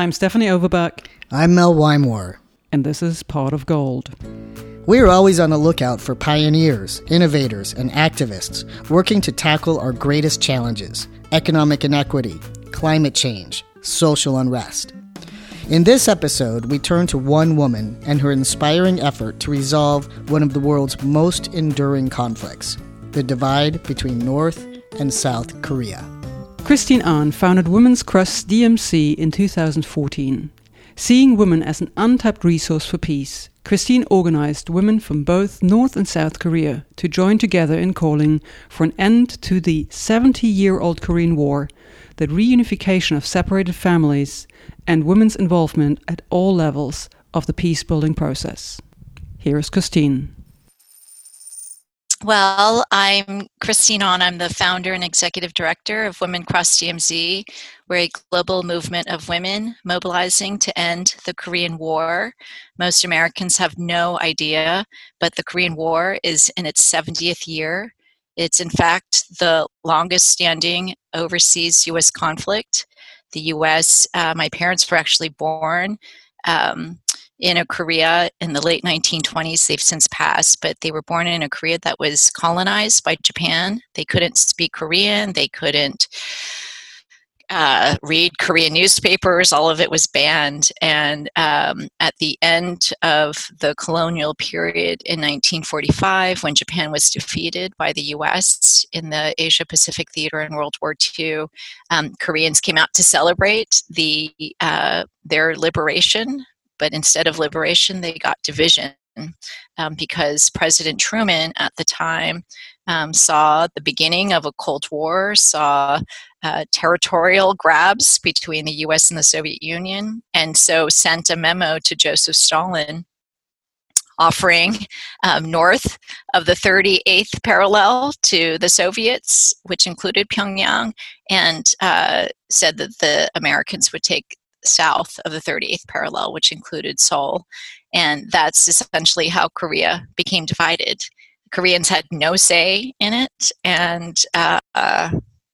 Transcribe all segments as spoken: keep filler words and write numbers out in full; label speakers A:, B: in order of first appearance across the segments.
A: I'm Stephanie Overbeck.
B: I'm Mel Wymore.
A: And this is Pot of Gold.
B: We're always on the lookout for pioneers, innovators, and activists working to tackle our greatest challenges: economic inequity, climate change, social unrest. In this episode, we turn to one woman and her inspiring effort to resolve one of the world's most enduring conflicts, the divide between North and South Korea.
A: Christine Ahn founded Women's Cross D M C in two thousand fourteen. Seeing women as an untapped resource for peace, Christine organized women from both North and South Korea to join together in calling for an end to the seventy-year-old Korean War, the reunification of separated families, and women's involvement at all levels of the peace-building process. Here is Christine.
C: Well, I'm Christine Ahn. I'm the founder and executive director of Women Cross D M Z. We're a global movement of women mobilizing to end the Korean War. Most Americans have no idea, but the Korean War is in its seventieth year. It's in fact the longest standing overseas U S conflict. The U S, uh, my parents were actually born um, in a Korea in the late nineteen twenties. They've since passed, but they were born in a Korea that was colonized by Japan. They couldn't speak Korean. They couldn't uh, read Korean newspapers. All of it was banned. And um, at the end of the colonial period in nineteen forty-five, when Japan was defeated by the U S in the Asia-Pacific Theater in World War Two, um, Koreans came out to celebrate the uh, their liberation. But instead of liberation, they got division um, because President Truman at the time um, saw the beginning of a Cold War, saw uh, territorial grabs between the U S and the Soviet Union, and so sent a memo to Joseph Stalin offering um, north of the thirty-eighth parallel to the Soviets, which included Pyongyang, and uh, said that the Americans would take south of the thirty-eighth parallel, which included Seoul. And that's essentially how Korea became divided. Koreans had no say in it, and uh, uh,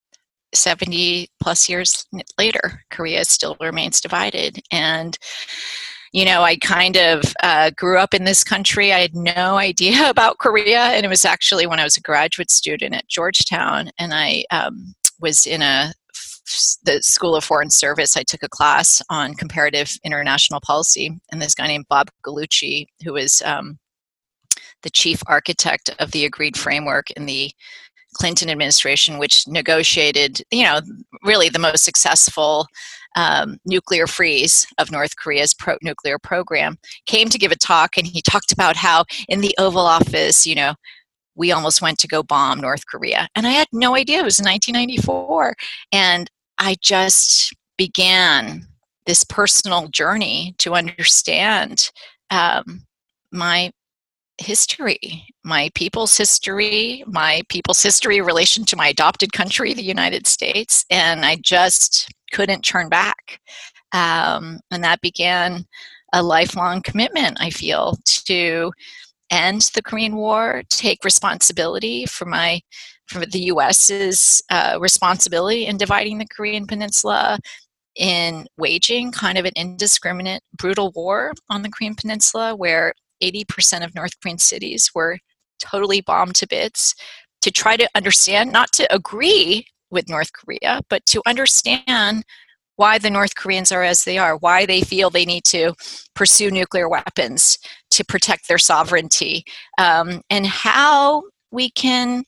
C: seventy plus years later, Korea still remains divided. And you know, I kind of uh, grew up in this country. I had no idea about Korea, and it was actually when I was a graduate student at Georgetown, and I um, was in a the School of Foreign Service. I took a class on comparative international policy, and this guy named Bob Gallucci, who was um, the chief architect of the agreed framework in the Clinton administration, which negotiated, you know, really the most successful um, nuclear freeze of North Korea's pro- nuclear program, came to give a talk, and he talked about how in the Oval Office, you know, we almost went to go bomb North Korea. And I had no idea. It was in nineteen ninety-four. And I just began this personal journey to understand um, my history, my people's history, my people's history in relation to my adopted country, the United States. And I just couldn't turn back. Um, and that began a lifelong commitment, I feel, to end the Korean War, take responsibility for my for the U S's uh, responsibility in dividing the Korean Peninsula, in waging kind of an indiscriminate, brutal war on the Korean Peninsula, where eighty percent of North Korean cities were totally bombed to bits, to try to understand, not to agree with North Korea, but to understand why the North Koreans are as they are, why they feel they need to pursue nuclear weapons to protect their sovereignty, um, and how we can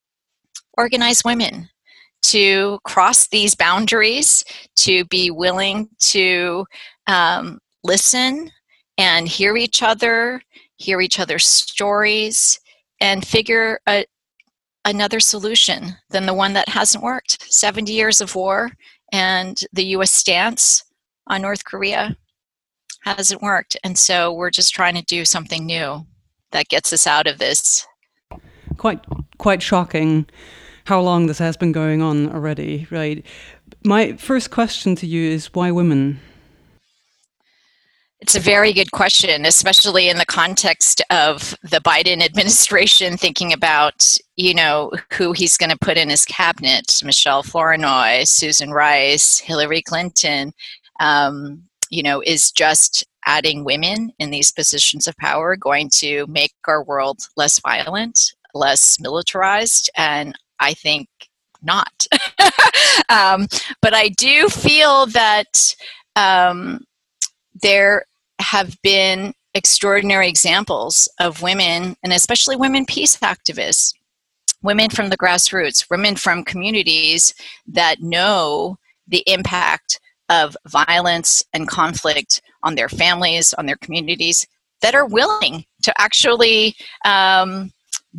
C: organize women to cross these boundaries, to be willing to um, listen and hear each other, hear each other's stories, and figure a, another solution than the one that hasn't worked. seventy years of war, and the U S stance on North Korea hasn't worked. And so we're just trying to do something new that gets us out of this.
A: Quite, quite shocking how long this has been going on already, right? My first question to you is, why women?
C: It's a very good question, especially in the context of the Biden administration thinking about, you know, who he's going to put in his cabinet: Michelle Flournoy, Susan Rice, Hillary Clinton. Um, you know, is just adding women in these positions of power going to make our world less violent, less militarized? And I think not. um, but I do feel that um, there have been extraordinary examples of women, and especially women peace activists, women from the grassroots, women from communities that know the impact of violence and conflict on their families, on their communities, that are willing to actually um,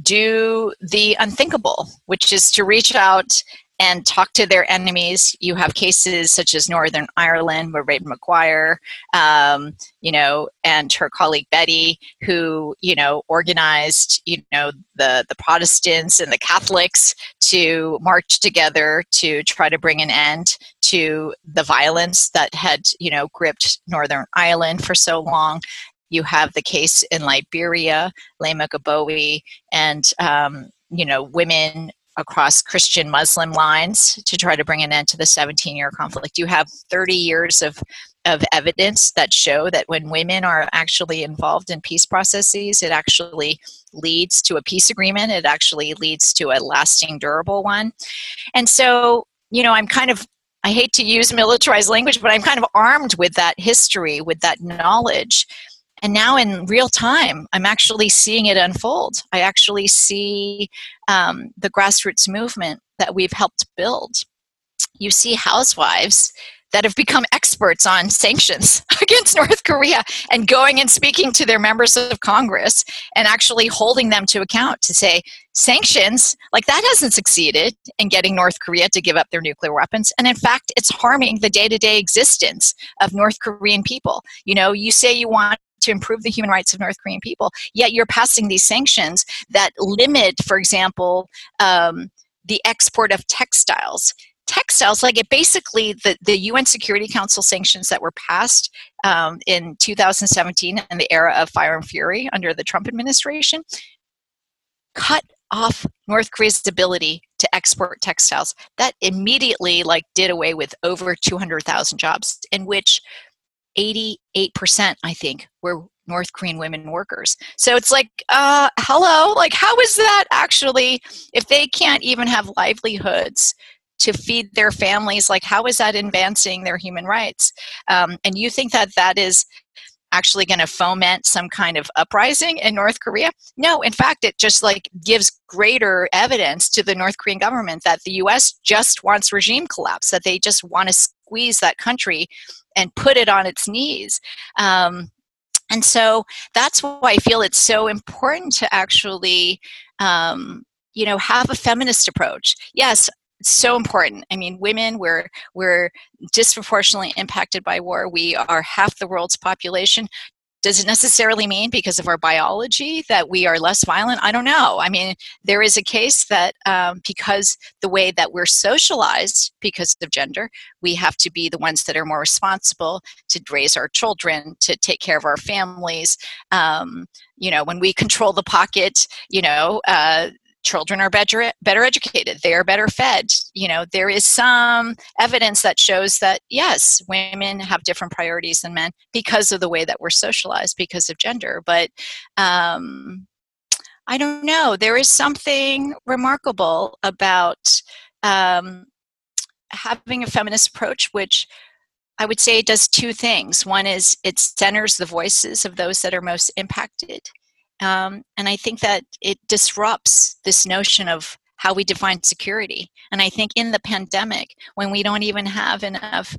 C: do the unthinkable, which is to reach out and talk to their enemies. You have cases such as Northern Ireland, where Reba McGuire, um, you know, and her colleague Betty, who, you know, organized, you know, the, the Protestants and the Catholics to march together to try to bring an end to the violence that had, you know, gripped Northern Ireland for so long. You have the case in Liberia, Lema Gabowi, and, um, you know, women across Christian Muslim lines to try to bring an end to the seventeen-year conflict. You have thirty years of, of evidence that show that when women are actually involved in peace processes, it actually leads to a peace agreement. It actually leads to a lasting, durable one. And so, you know, I'm kind of, I hate to use militarized language, but I'm kind of armed with that history, with that knowledge. And now in real time, I'm actually seeing it unfold. I actually see um, the grassroots movement that we've helped build. You see housewives that have become experts on sanctions against North Korea and going and speaking to their members of Congress and actually holding them to account to say, sanctions, like that hasn't succeeded in getting North Korea to give up their nuclear weapons. And in fact, it's harming the day-to-day existence of North Korean people. You know, you say you want to improve the human rights of North Korean people, yet you're passing these sanctions that limit, for example, um, the export of textiles. Textiles, like it basically, the, the U N Security Council sanctions that were passed um, in two thousand seventeen in the era of Fire and Fury under the Trump administration, cut off North Korea's ability to export textiles. That immediately like did away with over two hundred thousand jobs, in which eighty-eight percent, I think, were North Korean women workers. So it's like, uh, hello, like how is that actually, if they can't even have livelihoods to feed their families, like how is that advancing their human rights? Um, and you think that that is actually going to foment some kind of uprising in North Korea? No, in fact, it just like gives greater evidence to the North Korean government that the U S just wants regime collapse, that they just want to squeeze that country and put it on its knees. Um, and so that's why I feel it's so important to actually, um, you know, have a feminist approach. Yes, it's so important. I mean, women, we're, we're disproportionately impacted by war. We are half the world's population. Does it necessarily mean because of our biology that we are less violent? I don't know. I mean, there is a case that um, because the way that we're socialized because of gender, we have to be the ones that are more responsible to raise our children, to take care of our families. Um, you know, when we control the pocket, you know, uh, children are better, better educated. They are better fed. You know, there is some evidence that shows that, yes, women have different priorities than men because of the way that we're socialized, because of gender. But um, I don't know. There is something remarkable about um, having a feminist approach, which I would say does two things. One is it centers the voices of those that are most impacted. Um, and I think that it disrupts this notion of how we define security. And I think in the pandemic, when we don't even have enough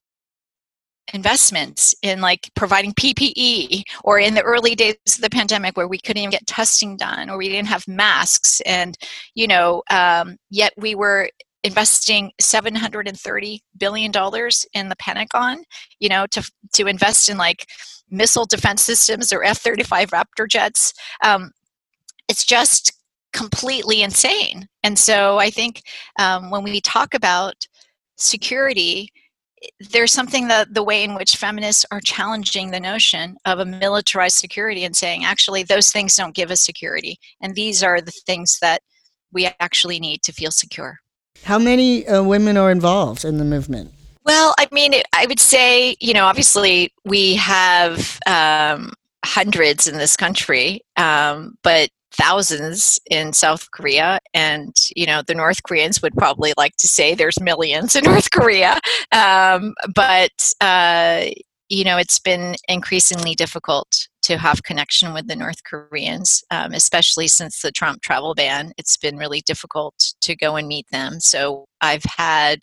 C: investments in like providing P P E, or in the early days of the pandemic where we couldn't even get testing done, or we didn't have masks, and, you know, um, yet we were investing seven hundred thirty billion dollars in the Pentagon, you know, to to invest in like missile defense systems or F thirty-five Raptor jets. Um, it's just completely insane. And so I think um, when we talk about security, there's something that the way in which feminists are challenging the notion of a militarized security and saying, actually, those things don't give us security. And these are the things that we actually need to feel secure.
B: How many uh, women are involved in the movement?
C: Well, I mean, I would say, you know, obviously we have um, hundreds in this country, um, but thousands in South Korea. And, you know, the North Koreans would probably like to say there's millions in North Korea. Um, but, uh, you know, it's been increasingly difficult to have connection with the North Koreans, um, especially since the Trump travel ban. It's been really difficult to go and meet them. So I've had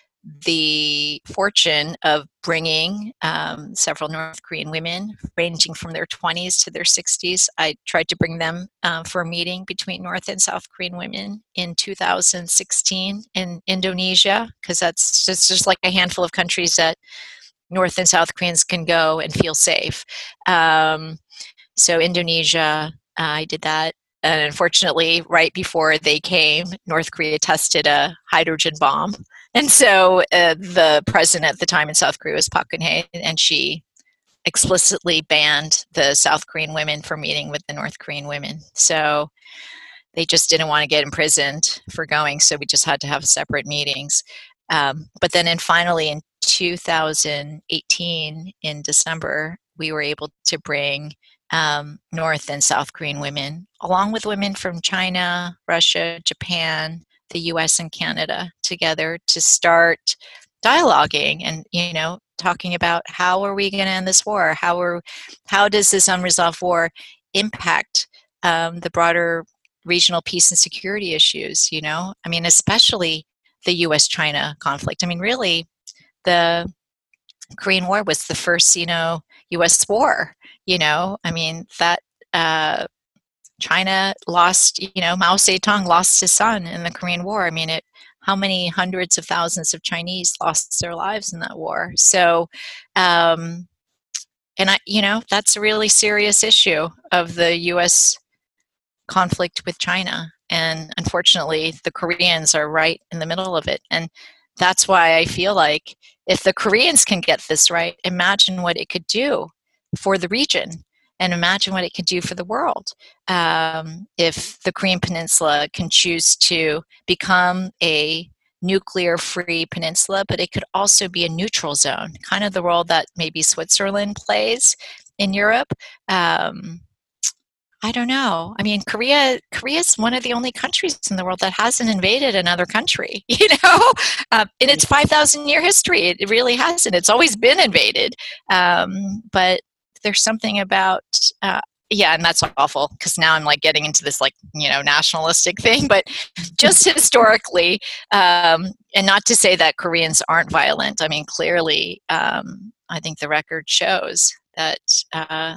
C: the fortune of bringing um, several North Korean women ranging from their twenties to their sixties. I tried to bring them uh, for a meeting between North and South Korean women in two thousand sixteen in Indonesia, because that's just, just like a handful of countries that North and South Koreans can go and feel safe. Um, so Indonesia, uh, I did that. And unfortunately, right before they came, North Korea tested a hydrogen bomb. And so uh, the president at the time in South Korea was Park Geun-hye, and she explicitly banned the South Korean women from meeting with the North Korean women. So they just didn't want to get imprisoned for going, so we just had to have separate meetings. Um, but then in finally in two thousand eighteen, in December, we were able to bring um, North and South Korean women, along with women from China, Russia, Japan, the U S and Canada, together to start dialoguing and, you know, talking about how are we going to end this war? How are, how does this unresolved war impact um, the broader regional peace and security issues? You know, I mean, especially the U S China conflict. I mean, really, the Korean War was the first Sino-U S war. You know, I mean, that uh, China lost, you know, Mao Zedong lost his son in the Korean War. I mean, it, how many hundreds of thousands of Chinese lost their lives in that war? So, um, and I, you know, that's a really serious issue of the U S conflict with China. And unfortunately, the Koreans are right in the middle of it. And that's why I feel like if the Koreans can get this right, imagine what it could do for the region. And imagine what it could do for the world um, if the Korean Peninsula can choose to become a nuclear-free peninsula, but it could also be a neutral zone, kind of the role that maybe Switzerland plays in Europe. Um, I don't know. I mean, Korea Korea is one of the only countries in the world that hasn't invaded another country, you know, uh, in its five thousand year history. It, it really hasn't. It's always been invaded. Um, but there's something about, uh, yeah, and that's awful because now I'm like getting into this like, you know, nationalistic thing, but just historically, um, and not to say that Koreans aren't violent. I mean, clearly, um, I think the record shows that uh,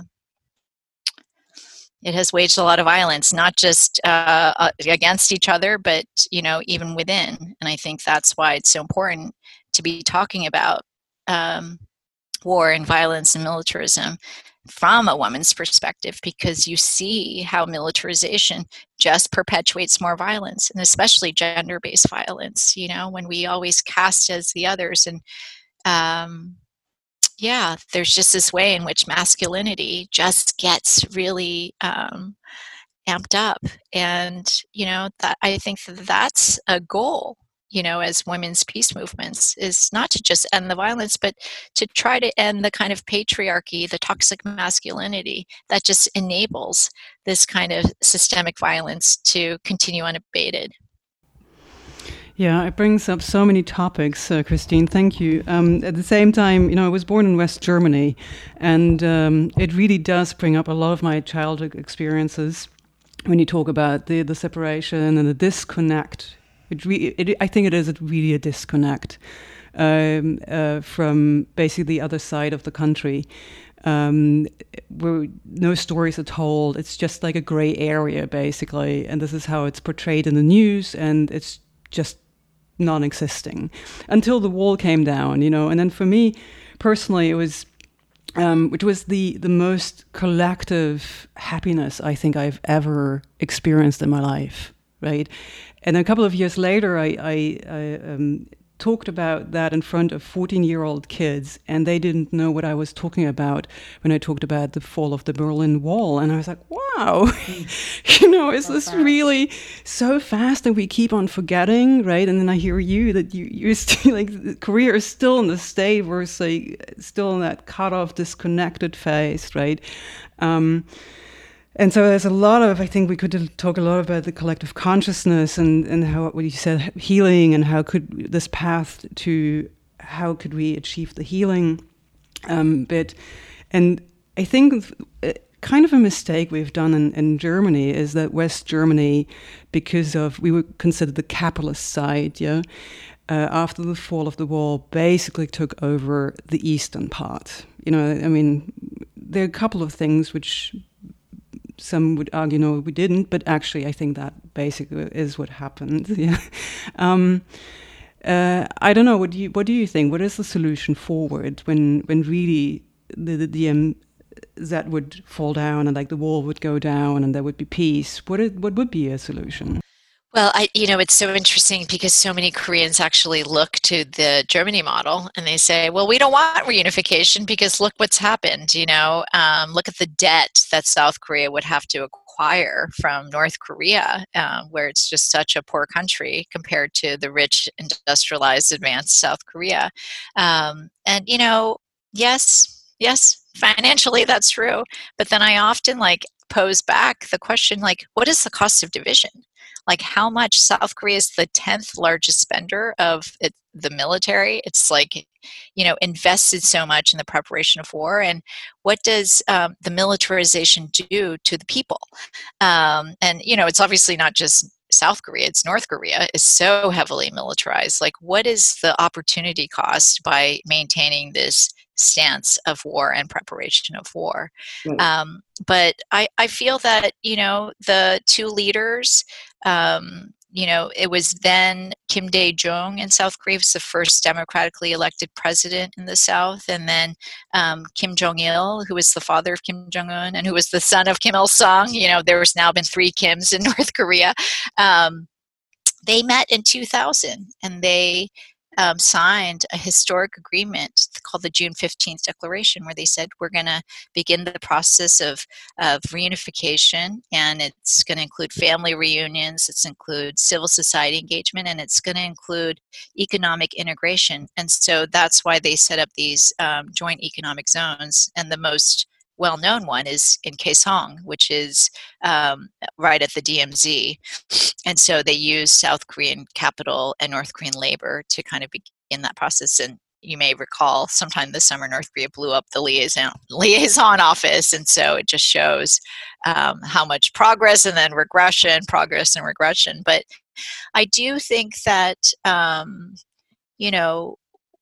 C: it has waged a lot of violence, not just uh, against each other, but, you know, even within. And I think that's why it's so important to be talking about um, war and violence and militarism from a woman's perspective, because you see how militarization just perpetuates more violence, and especially gender-based violence, you know, when we always cast as the others. And um, yeah, there's just this way in which masculinity just gets really um, amped up. And, you know, that I think that that's a goal, you know, as women's peace movements, is not to just end the violence, but to try to end the kind of patriarchy, the toxic masculinity that just enables this kind of systemic violence to continue unabated.
A: Yeah, it brings up so many topics, uh, Christine. Thank you. Um, at the same time, you know, I was born in West Germany, and um, it really does bring up a lot of my childhood experiences when you talk about the, the separation and the disconnect. It, re- it I think it is really a disconnect um, uh, from basically the other side of the country, um, where no stories are told. It's just like a gray area, basically, and this is how it's portrayed in the news, and it's just non-existing until the wall came down, you know. And then for me personally, it was um, which was the the most collective happiness I think I've ever experienced in my life, right? And a couple of years later, I, I, I um, talked about that in front of fourteen-year-old kids, and they didn't know what I was talking about when I talked about the fall of the Berlin Wall. And I was like, wow, you know, is this fast. really so fast that we keep on forgetting, right? And then I hear you that you, you're still, like, Korea is still in the state where it's like, still in that cut-off, disconnected phase, right? Um, And so there's a lot of, I think we could talk a lot about the collective consciousness and, and how, what you said, healing, and how could this path to, how could we achieve the healing um, bit. And I think kind of a mistake we've done in, in Germany is that West Germany, because of, we were considered the capitalist side, yeah, uh, after the fall of the wall, basically took over the eastern part. You know, I mean, there are a couple of things which some would argue, no, we didn't, but actually I think that basically is what happened. Yeah. Um, uh, I don't know, what do you what do you think? What is the solution forward when when really the, the D M Z would fall down and like the wall would go down and there would be peace? What is, what would be a solution?
C: Well, I, you know, it's so interesting because so many Koreans actually look to the Germany model and they say, well, we don't want reunification because look what's happened, you know, um, look at the debt that South Korea would have to acquire from North Korea, uh, where it's just such a poor country compared to the rich, industrialized, advanced South Korea. Um, and, you know, yes, yes, financially that's true. But then I often like pose back the question, like, what is the cost of division? Like, how much South Korea is the tenth largest spender of it, the military. It's like, you know, invested so much in the preparation of war. And what does um, the militarization do to the people? Um, and, you know, it's obviously not just South Korea, it's North Korea is so heavily militarized. Like, what is the opportunity cost by maintaining this stance of war and preparation of war? Mm. Um, but I, I feel that, you know, the two leaders, um, you know, it was then Kim Dae-jung in South Korea was the first democratically elected president in the South, and then um, Kim Jong-il, who was the father of Kim Jong-un and who was the son of Kim Il-sung. You know, there's now been three Kims in North Korea. Um, they met in two thousand, and they Um, signed a historic agreement called the June fifteenth Declaration, where they said we're going to begin the process of, of reunification, and it's going to include family reunions, it's include civil society engagement, and it's going to include economic integration. And so that's why they set up these um, joint economic zones, and the most well-known one is in Kaesong, which is um, right at the D M Z. And so they use South Korean capital and North Korean labor to kind of begin that process. And you may recall sometime this summer, North Korea blew up the liaison, liaison office. And so it just shows um, how much progress and then regression, progress and regression. But I do think that, um, you know,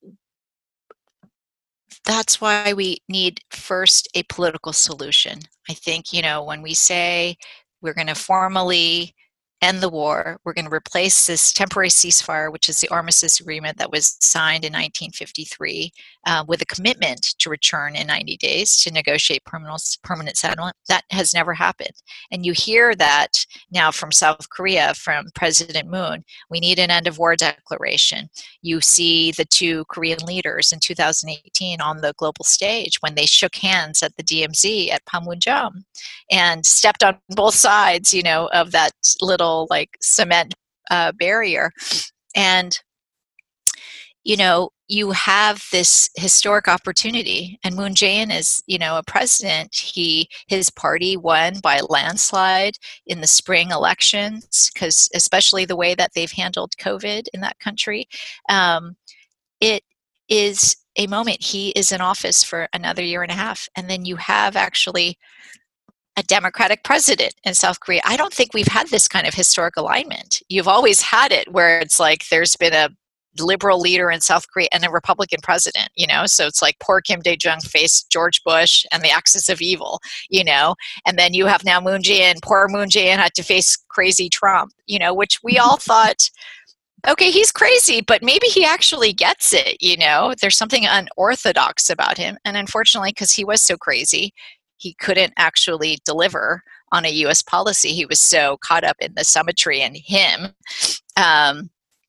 C: that's why we need first a political solution. I think, you know, when we say we're going to formally end the war, we're going to replace this temporary ceasefire, which is the armistice agreement that was signed in nineteen fifty-three, uh, with a commitment to return in ninety days to negotiate permanent, permanent settlement. That has never happened. And you hear that now from South Korea, from President Moon, we need an end of war declaration. You see the two Korean leaders in two thousand eighteen on the global stage when they shook hands at the D M Z at Panmunjom and stepped on both sides, you know, of that little like cement uh, barrier. And, you know, you have this historic opportunity, and Moon Jae-in is, you know, a president. He, his party won by a landslide in the spring elections, because especially the way that they've handled COVID in that country. Um, it is a moment. He is in office for another year and a half. And then you have actually a democratic president in South Korea. I don't think we've had this kind of historic alignment. You've always had it where it's like there's been a liberal leader in South Korea and a Republican president, you know? So it's like poor Kim Dae-jung faced George Bush and the axis of evil, you know? And then you have now Moon Jae-in, poor Moon Jae-in had to face crazy Trump, you know, which we all thought, okay, he's crazy, but maybe he actually gets it, you know? There's something unorthodox about him. And unfortunately, because he was so crazy, he couldn't actually deliver on a U S policy. He was so caught up in the symmetry and him um,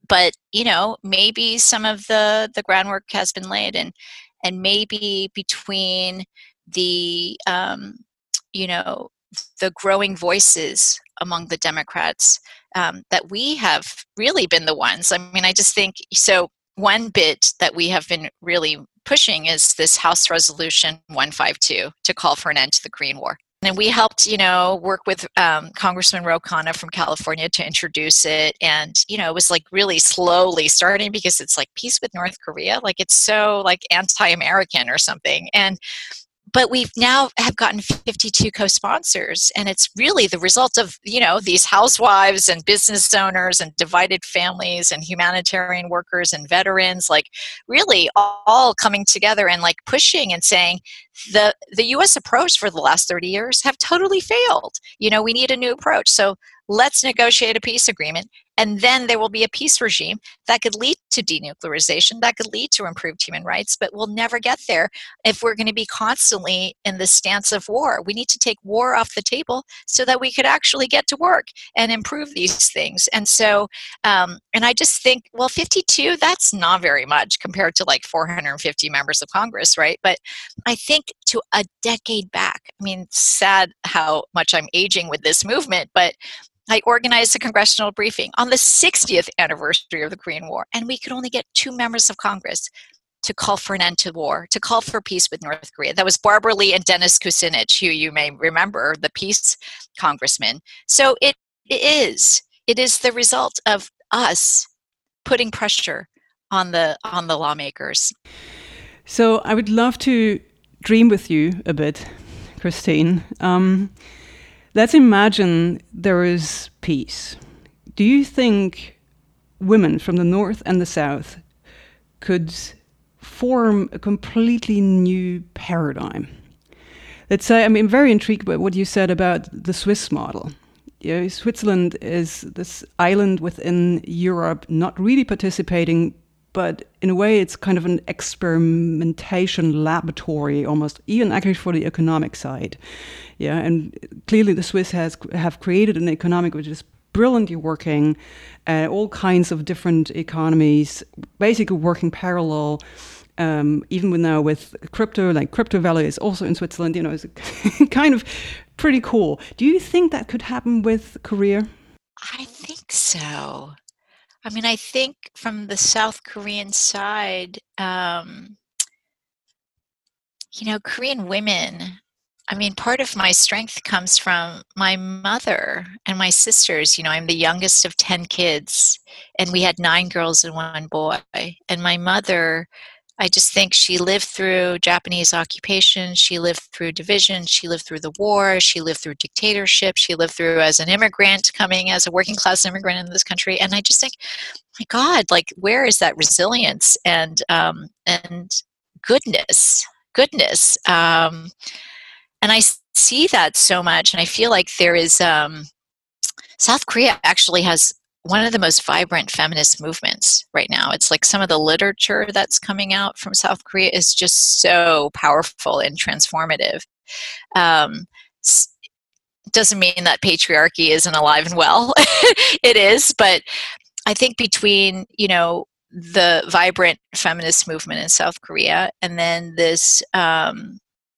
C: but you know, maybe some of the the groundwork has been laid, and and maybe between the um, you know the growing voices among the Democrats, um, that we have really been the ones. I mean, I just think so. One bit that we have been really pushing is this House Resolution one fifty-two to call for an end to the Korean War. And we helped, you know, work with um, Congressman Ro Khanna from California to introduce it. And, you know, it was like really slowly starting because it's like peace with North Korea. Like it's so like anti-American or something. And but we've now have gotten fifty-two co-sponsors, and it's really the result of, you know, these housewives and business owners and divided families and humanitarian workers and veterans, like really all coming together and like pushing and saying the the U S approach for the last thirty years have totally failed. You know, we need a new approach. So let's negotiate a peace agreement, and then there will be a peace regime that could lead to denuclearization, that could lead to improved human rights, but we'll never get there if we're going to be constantly in the stance of war. We need to take war off the table so that we could actually get to work and improve these things. And so, um, and I just think, well, fifty-two, that's not very much compared to like four hundred fifty members of Congress, right? But I think to a decade back, I mean, sad how much I'm aging with this movement, but I organized a congressional briefing on the sixtieth anniversary of the Korean War, and we could only get two members of Congress to call for an end to war, to call for peace with North Korea. That was Barbara Lee and Dennis Kucinich, who you may remember, the peace congressman. So it, it is, it is the result of us putting pressure on the on the lawmakers.
A: So I would love to dream with you a bit, Christine. Um, Let's imagine there is peace. Do you think women from the North and the South could form a completely new paradigm? Let's say, I mean, I'm very intrigued by what you said about the Swiss model. You know, Switzerland is this island within Europe, not really participating, but in a way it's kind of an experimentation laboratory almost, even actually for the economic side. Yeah, and clearly the Swiss has have created an economic which is brilliantly working, uh, all kinds of different economies, basically working parallel. Um, even with now with crypto, like Crypto Valley is also in Switzerland, you know, it's kind of pretty cool. Do you think that could happen with Korea?
C: I think so. I mean, I think from the South Korean side, um, you know, Korean women, I mean, part of my strength comes from my mother and my sisters. You know, I'm the youngest of ten kids, and we had nine girls and one boy. And my mother, I just think she lived through Japanese occupation, she lived through division, she lived through the war, she lived through dictatorship, she lived through as an immigrant, coming as a working class immigrant in this country. And I just think, my God, like, where is that resilience and um, and goodness, goodness? Um, and I see that so much, and I feel like there is, um, South Korea actually has one of the most vibrant feminist movements right now. It's like some of the literature that's coming out from South Korea is just so powerful and transformative. Um, doesn't mean that patriarchy isn't alive and well. It is, but I think between, you know, the vibrant feminist movement in South Korea and then this um,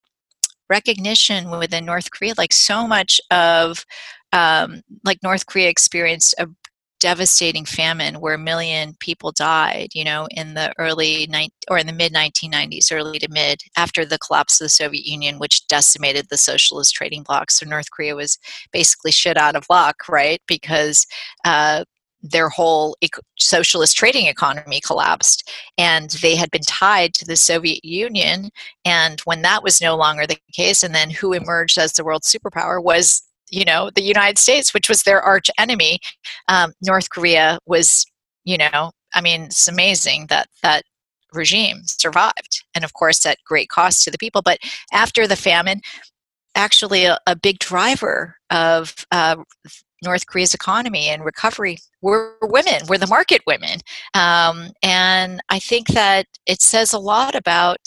C: recognition within North Korea, like so much of, um, like North Korea experienced a devastating famine where a million people died, you know, in the early ni- or in the mid nineteen nineties, early to mid, after the collapse of the Soviet Union, which decimated the socialist trading bloc. So North Korea was basically shit out of luck, right? Because uh, their whole eco- socialist trading economy collapsed, and they had been tied to the Soviet Union. And when that was no longer the case, and then who emerged as the world superpower was, you know, the United States, which was their arch enemy. Um, North Korea was, you know, I mean, it's amazing that that regime survived, and of course at great cost to the people. But after the famine, actually a, a big driver of uh, North Korea's economy and recovery were women, were the market women. Um, and I think that it says a lot about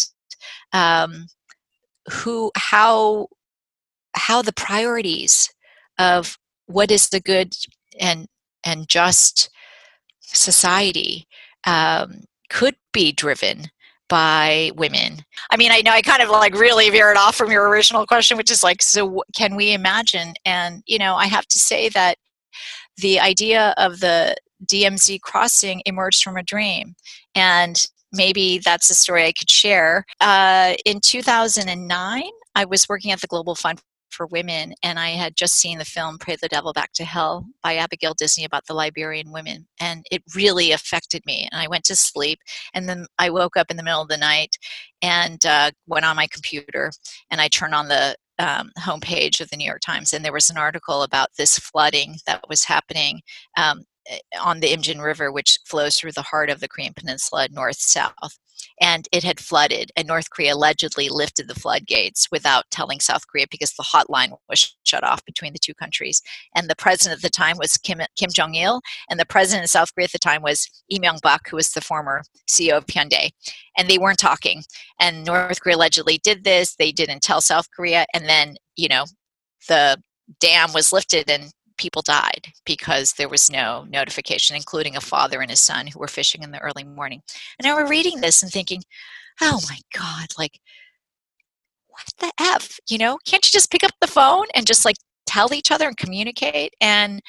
C: um, who, how, how the priorities of what is the good and and just society um, could be driven by women. I mean, I know I kind of like really veered off from your original question, which is like, so can we imagine? And, you know, I have to say that the idea of the D M Z crossing emerged from a dream. And maybe that's a story I could share. Uh, in two thousand nine, I was working at the Global Fund for Women, and I had just seen the film Pray the Devil Back to Hell by Abigail Disney about the Liberian women, and it really affected me. And I went to sleep, and then I woke up in the middle of the night and uh, went on my computer, and I turned on the um, homepage of the New York Times, and there was an article about this flooding that was happening um, on the Imjin River, which flows through the heart of the Korean Peninsula, north-south. And it had flooded, and North Korea allegedly lifted the floodgates without telling South Korea because the hotline was shut off between the two countries. And the president at the time was Kim, Kim Jong-il, and the president of South Korea at the time was Lee Myung-bak, who was the former C E O of Hyundai. And they weren't talking. And North Korea allegedly did this. They didn't tell South Korea. And then, you know, the dam was lifted and people died because there was no notification, including a father and his son who were fishing in the early morning. And I were reading this and thinking, oh my God, like, what the F? You know, can't you just pick up the phone and just like tell each other and communicate? And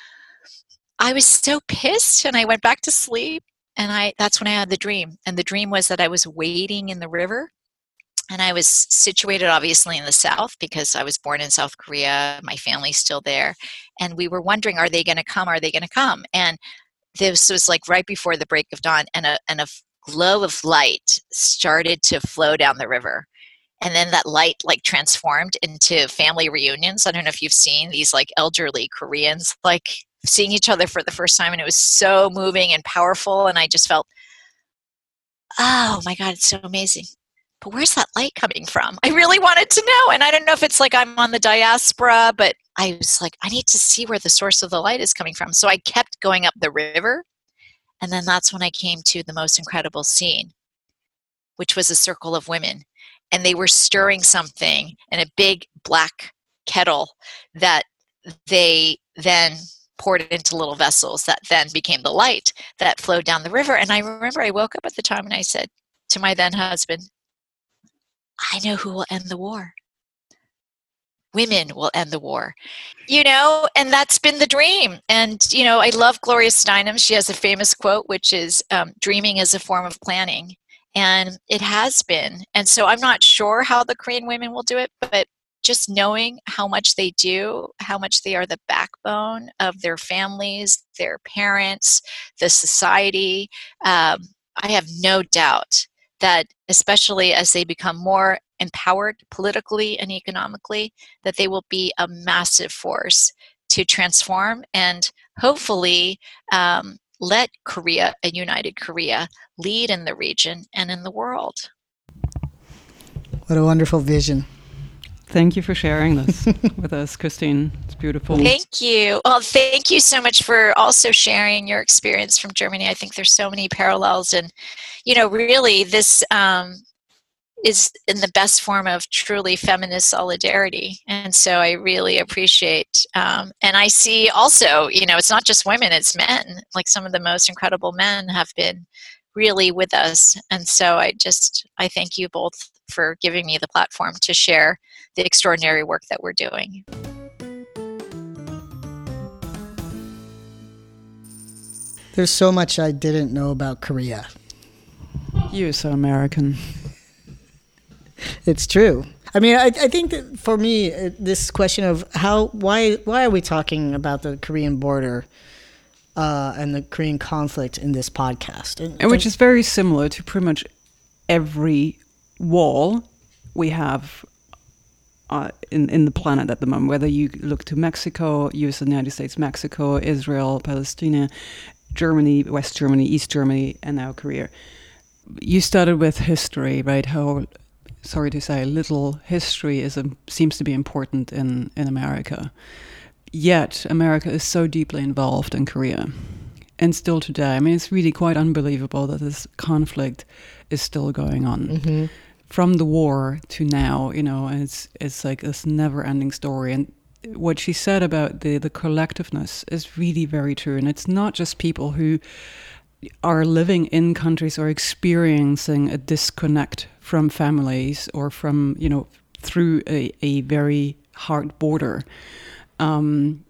C: I was so pissed, and I went back to sleep, and I that's when I had the dream. And the dream was that I was wading in the river. And I was situated, obviously, in the South because I was born in South Korea. My family's still there. And we were wondering, are they going to come? Are they going to come? And this was like right before the break of dawn, and a, and a glow of light started to flow down the river. And then that light like transformed into family reunions. I don't know if you've seen these like elderly Koreans like seeing each other for the first time. And it was so moving and powerful. And I just felt, oh my God, it's so amazing. But where's that light coming from? I really wanted to know. And I don't know if it's like I'm on the diaspora, but I was like, I need to see where the source of the light is coming from. So I kept going up the river. And then that's when I came to the most incredible scene, which was a circle of women. And they were stirring something in a big black kettle that they then poured it into little vessels that then became the light that flowed down the river. And I remember I woke up at the time and I said to my then husband, I know who will end the war. Women will end the war. You know, and that's been the dream. And, you know, I love Gloria Steinem. She has a famous quote, which is, um, dreaming is a form of planning. And it has been. And so I'm not sure how the Korean women will do it, but just knowing how much they do, how much they are the backbone of their families, their parents, the society, um, I have no doubt that especially as they become more empowered politically and economically, that they will be a massive force to transform and hopefully um, let Korea, a united Korea, lead in the region and in the world.
B: What a wonderful vision.
A: Thank you for sharing this with us, Christine. It's beautiful.
C: Thank you. Well, thank you so much for also sharing your experience from Germany. I think there's so many parallels, and, you know, really this um, is in the best form of truly feminist solidarity. And so I really appreciate, um, and I see also, you know, it's not just women, it's men. Like some of the most incredible men have been really with us. And so I just, I thank you both for giving me the platform to share the extraordinary work that we're doing.
B: There's so much I didn't know about Korea.
A: You're so American.
B: It's true. I mean, I, I think that for me, this question of how, why, why are we talking about the Korean border uh, and the Korean conflict in this podcast? And,
A: and which is very similar to pretty much every wall we have uh, in, in the planet at the moment, whether you look to Mexico, U S, United States, Mexico, Israel, Palestine, Germany, West Germany, East Germany, and now Korea. You started with history, right? How, sorry to say, little history is a, seems to be important in, in America. Yet, America is so deeply involved in Korea. And still today, I mean, it's really quite unbelievable that this conflict is still going on. Mm-hmm. From the war to now, you know, and it's it's like this never-ending story. And what she said about the, the collectiveness is really very true. And it's not just people who are living in countries or experiencing a disconnect from families or from, you know, through a, a very hard border. Um,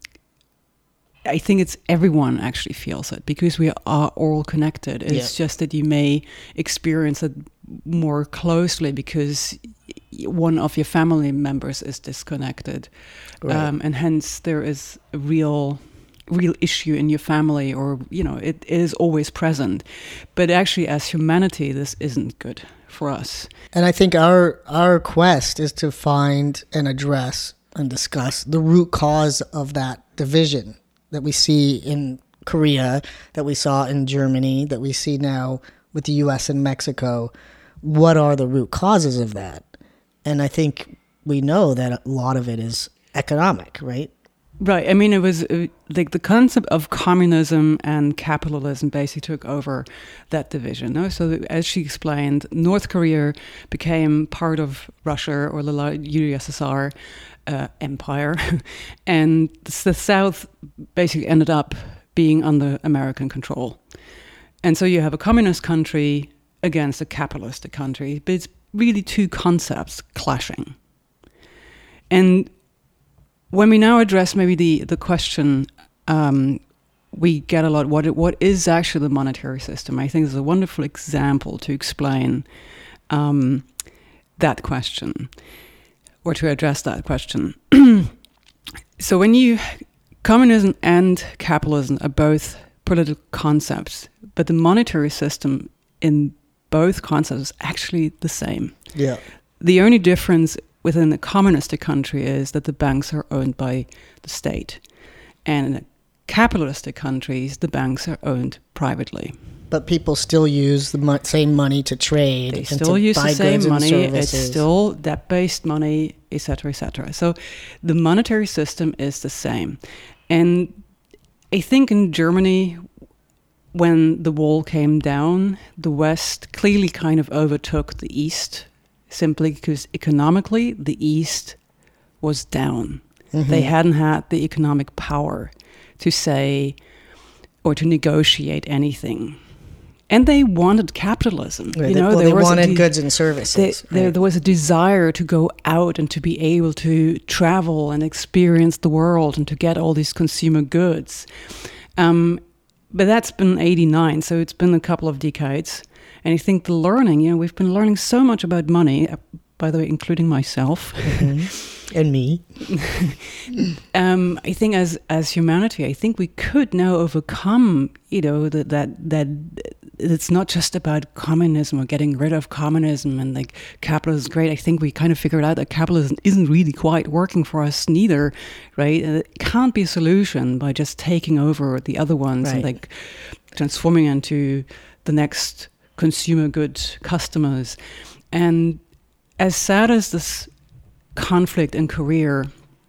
A: I think it's everyone actually feels it because we are all connected. It's yeah. just that you may experience it more closely because one of your family members is disconnected. Right. Um, and hence there is a real... real issue in your family, or you know, it, it is always present. But actually, as humanity, this isn't good for us.
B: And I think our our quest is to find and address and discuss the root cause of that division that we see in Korea, that we saw in Germany, that we see now with the U S and Mexico. What are the root causes of that? And I think we know that a lot of it is economic, right?
A: Right. I mean, it was uh, like the concept of communism and capitalism basically took over that division. No? So as she explained, North Korea became part of Russia or the U S S R uh, empire. And the South basically ended up being under American control. And so you have a communist country against a capitalistic country. But it's really two concepts clashing. And when we now address maybe the, the question, um, we get a lot, what what is actually the monetary system? I think it's a wonderful example to explain um, that question, or to address that question. So when you, communism and capitalism are both political concepts, but the monetary system in both concepts is actually the same.
B: Yeah.
A: The only difference within a communistic country is that the banks are owned by the state. And in capitalistic countries, the banks are owned privately.
B: But people still use the mo- same money to trade.
A: They
B: and
A: still
B: to
A: use
B: buy
A: the same
B: goods and
A: money.
B: services.
A: It's still debt-based money, et cetera, et cetera. So the monetary system is the same. And I think in Germany, when the wall came down, the West clearly kind of overtook the East, simply because economically the East was down. Mm-hmm. They hadn't had the economic power to say or to negotiate anything. And they wanted capitalism.
B: Right.
A: You know,
B: well,
A: there
B: they
A: was
B: wanted
A: de-
B: goods and services.
A: They,
B: right.
A: there, there was a desire to go out and to be able to travel and experience the world and to get all these consumer goods. Um, but that's been eighty-nine, so it's been a couple of decades. And I think the learning, you know, we've been learning so much about money, uh, by the way, including myself.
B: Mm-hmm. And me.
A: um, I think as as humanity, I think we could now overcome, you know, that that that it's not just about communism or getting rid of communism and like capitalism is great. I think we kind of figured out that capitalism isn't really quite working for us neither, right? And it can't be a solution by just taking over the other ones
B: right.
A: and like transforming into the next consumer good customers. And as sad as this conflict in Korea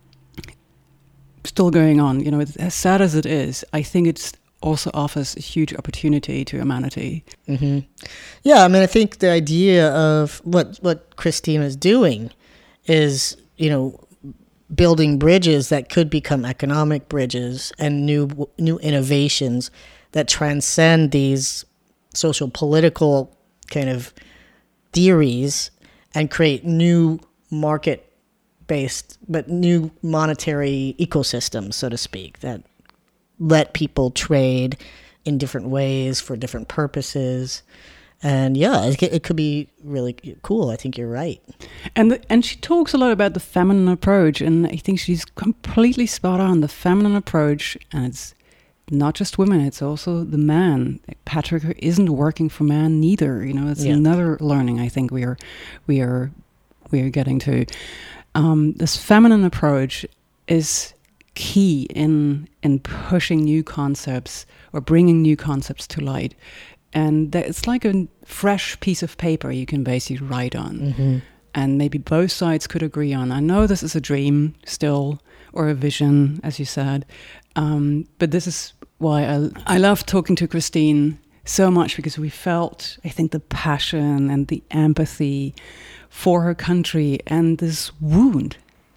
A: still going on, you know, as sad as it is, I think it's also offers a huge opportunity to humanity.
B: Mm-hmm. Yeah, I mean, I think the idea of what what Christine is doing is, you know, building bridges that could become economic bridges and new new innovations that transcend these social political kind of theories and create new market-based, but new monetary ecosystems, so to speak, that let people trade in different ways for different purposes. And yeah, it, it could be really cool. I think you're right.
A: And the, and she talks a lot about the feminine approach, and I think she's completely spot on. The feminine approach, and it's not just women, it's also the man. Patriarchy isn't working for man neither. You know, it's yeah. another learning I think we are we are we are getting to. Um, this feminine approach is key in in pushing new concepts or bringing new concepts to light. And that it's like a fresh piece of paper you can basically write on. Mm-hmm. And maybe both sides could agree on. I know this is a dream still, or a vision, as you said. Um, but this is why I, I love talking to Christine so much, because we felt, I think, the passion and the empathy for her country and this wound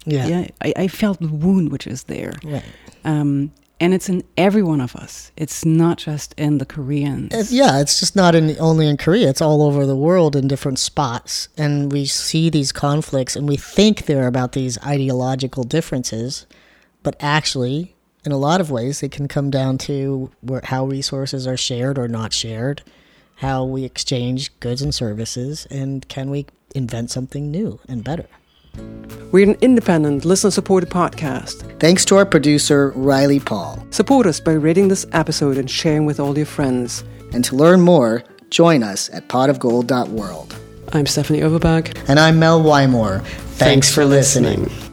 B: Yeah.
A: yeah I, I felt the wound which is there.
B: Right.
A: Um, and it's in every one of us. It's not just in the Koreans.
B: It, yeah, it's just not in only in Korea. It's all over the world in different spots. And we see these conflicts and we think they're about these ideological differences. But actually, in a lot of ways, it can come down to where, how resources are shared or not shared, how we exchange goods and services, and can we invent something new and better.
D: We're an independent, listener-supported podcast.
B: Thanks to our producer, Riley Paul.
D: Support us by rating this episode and sharing with all your friends.
B: And to learn more, join us at pot of gold dot world.
D: I'm Stephanie Overberg.
B: And I'm Mel Wymore. Thanks, Thanks for listening. listening.